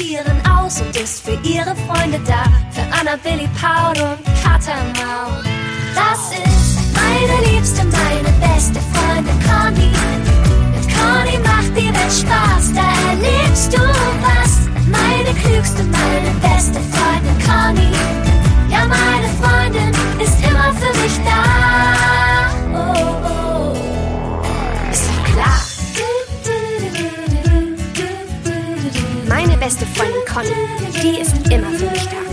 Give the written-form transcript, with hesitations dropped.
Tieren aus und ist für ihre Freunde da. Für Anna, Billy, Paul und Kater Maul. Das ist meine liebste, meine beste Freundin Conny. Mit Conny macht die Welt Spaß, da erlebst du was. Meine klügste, meine beste Freundin Conny. Ja, meine Freundin ist immer für mich da. Oh, oh. Ist doch klar. Meine beste Freundin Conny, die ist immer für mich da.